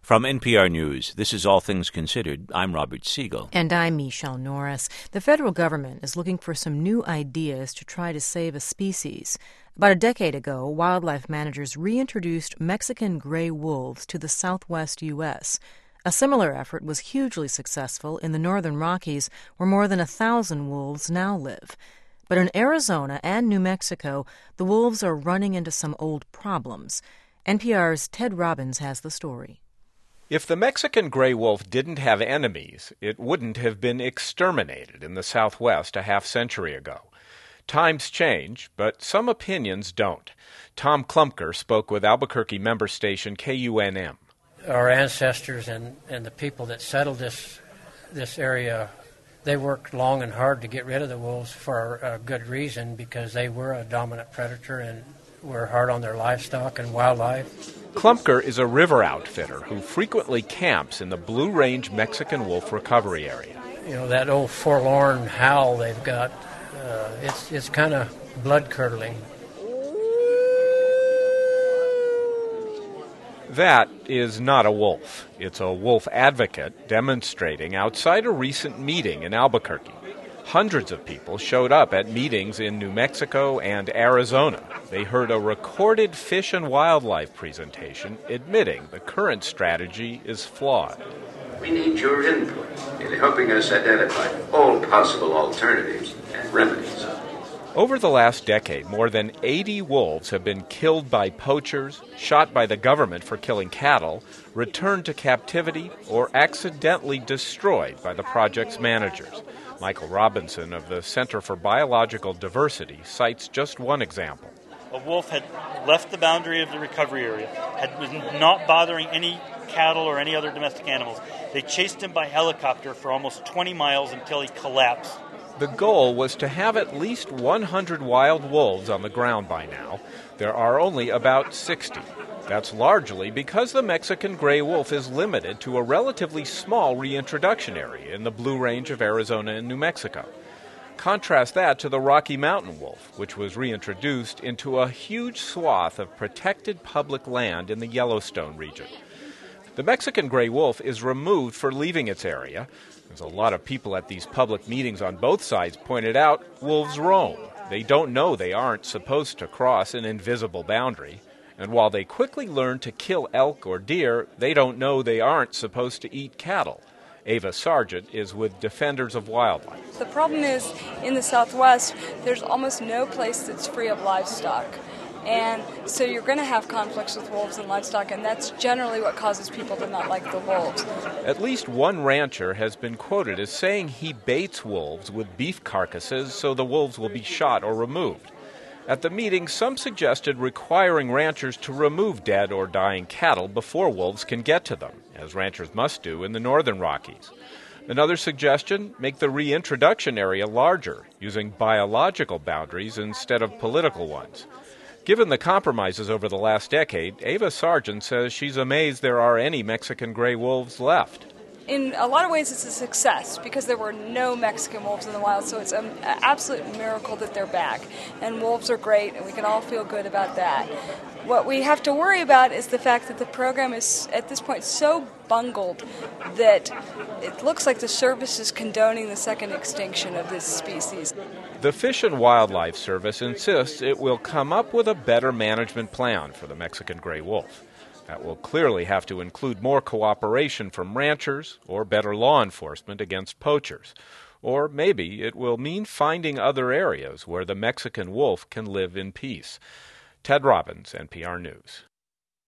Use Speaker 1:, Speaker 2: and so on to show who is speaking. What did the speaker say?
Speaker 1: From NPR News, this is All Things Considered. I'm Robert Siegel.
Speaker 2: And I'm Michelle Norris. The federal government is looking for some new ideas to try to save a species. About a decade ago, wildlife managers reintroduced Mexican gray wolves to the southwest U.S. A similar effort was hugely successful in the northern Rockies, where more than 1,000 wolves now live. But in Arizona and New Mexico, the wolves are running into some old problems. NPR's Ted Robbins has the story.
Speaker 3: If the Mexican gray wolf didn't have enemies, it wouldn't have been exterminated in the Southwest a half-century ago. Times change, but some opinions don't. Tom Klumpker spoke with Albuquerque member station KUNM.
Speaker 4: Our ancestors and the people that settled this area, they worked long and hard to get rid of the wolves for a good reason, because they were a dominant predator and were hard on their livestock and wildlife.
Speaker 3: Klumpker is a river outfitter who frequently camps in the Blue Range Mexican wolf recovery area.
Speaker 4: You know, that old forlorn howl they've got, it's kind of blood-curdling.
Speaker 3: That is not a wolf. It's a wolf advocate demonstrating outside a recent meeting in Albuquerque. Hundreds of people showed up at meetings in New Mexico and Arizona. They heard a recorded fish and wildlife presentation admitting the current strategy is flawed.
Speaker 5: We need your input in helping us identify all possible alternatives and remedies.
Speaker 3: Over the last decade, more than 80 wolves have been killed by poachers, shot by the government for killing cattle, returned to captivity, or accidentally destroyed by the project's managers. Michael Robinson of the Center for Biological Diversity cites just one example.
Speaker 6: A wolf had left the boundary of the recovery area, was not bothering any cattle or any other domestic animals. They chased him by helicopter for almost 20 miles until he collapsed.
Speaker 3: The goal was to have at least 100 wild wolves on the ground by now. There are only about 60. That's largely because the Mexican gray wolf is limited to a relatively small reintroduction area in the Blue Range of Arizona and New Mexico. Contrast that to the Rocky Mountain wolf, which was reintroduced into a huge swath of protected public land in the Yellowstone region. The Mexican gray wolf is removed for leaving its area. As a lot of people at these public meetings on both sides pointed out, wolves roam. They don't know they aren't supposed to cross an invisible boundary. And while they quickly learn to kill elk or deer, they don't know they aren't supposed to eat cattle. Ava Sargent is with Defenders of Wildlife.
Speaker 7: The problem is, in the Southwest, there's almost no place that's free of livestock. And so you're going to have conflicts with wolves and livestock, and that's generally what causes people to not like the wolves.
Speaker 3: At least one rancher has been quoted as saying he baits wolves with beef carcasses so the wolves will be shot or removed. At the meeting, some suggested requiring ranchers to remove dead or dying cattle before wolves can get to them, as ranchers must do in the northern Rockies. Another suggestion, make the reintroduction area larger, using biological boundaries instead of political ones. Given the compromises over the last decade, Ava Sargent says she's amazed there are any Mexican gray wolves left.
Speaker 7: In a lot of ways, it's a success because there were no Mexican wolves in the wild, so it's an absolute miracle that they're back. And wolves are great, and we can all feel good about that. What we have to worry about is the fact that the program is, at this point, so bungled that it looks like the service is condoning the second extinction of this species.
Speaker 3: The Fish and Wildlife Service insists it will come up with a better management plan for the Mexican gray wolf. That will clearly have to include more cooperation from ranchers or better law enforcement against poachers. Or maybe it will mean finding other areas where the Mexican wolf can live in peace. Ted Robbins, NPR News.